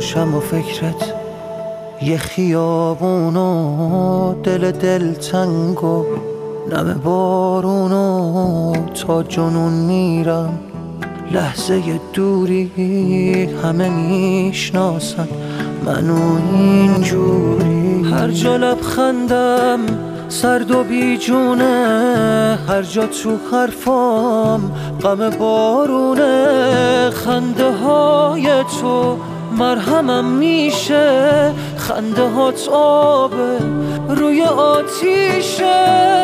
باشم و فکرت یه خیابونو دل تنگ و نم بارونو تا جنون میرم. لحظه دوری همه میشناسن منو اینجوری. هر جا لبخندم سرد و بیجونه، هر جا تو حرفام غم بارونه. خنده های تو مرهمم میشه، خنده هات آبه روی آتیشه.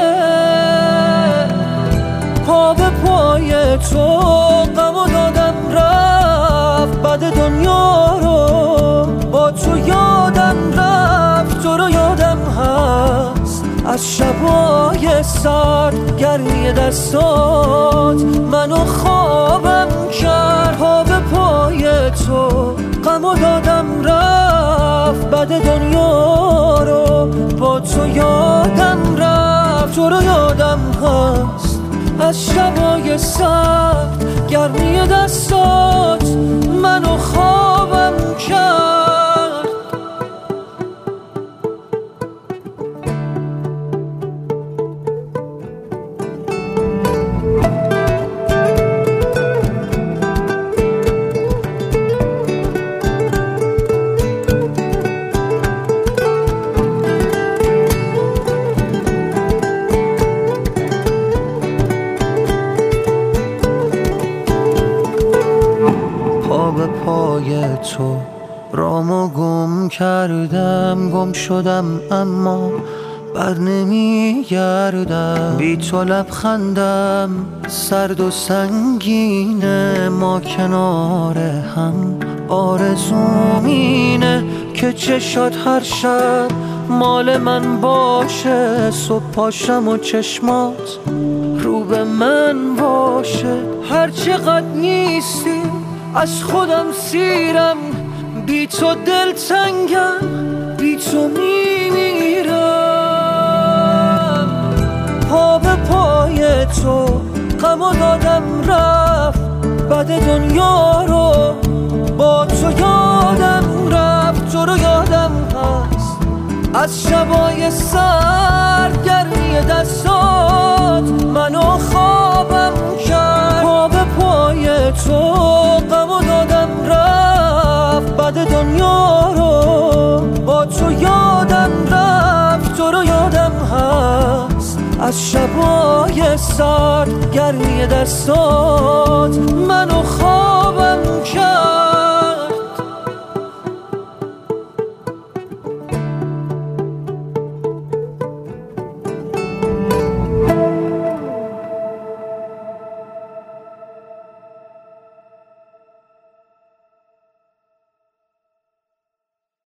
پا به پای تو غمو دادم رفت، بعد دنیا رو با تو یادم رفت. تو رو یادم هست از شبای سرد، گرمی دستات منو خوابم کرد. پا به پای تو غمو دادم رفت، بعد دنیا رو با تو یادم رفت. تو رو یادم هست از شبای سرد، گرمی دستات منو خوابم کرد. پا به پای تو رامو گم کردم، گم شدم اما بر نمیگردم. بی تو لبخندم سرد و سنگینه، ما کنار هم آرزوم اینه که چشات هر شب مال من باشه. صبح پاشم و چشمات رو به من باشه. هر چقدر نیستی از خودم سیرم، بی تو دل تنگم، بی تو میمیرم. پا به پای تو غمو دادم رفت، بعد دنیا رو با تو یادم رفت. تو رو یادم هست از شبای سرد، گرمی دستات منو خوابم کرد. پا به پای تو غمو دادم رفت، بعد دنیا رو با تو یادم رفت. تو رو یادم هست از شبای سرد، گرمی دستات منو خوابم کرد.